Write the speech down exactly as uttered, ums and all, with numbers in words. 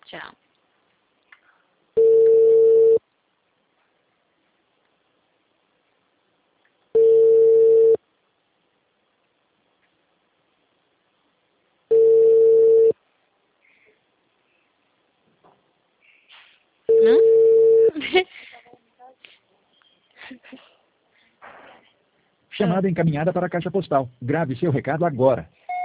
Tchau. Hã? Chamada encaminhada para a caixa postal. Grave seu recado agora.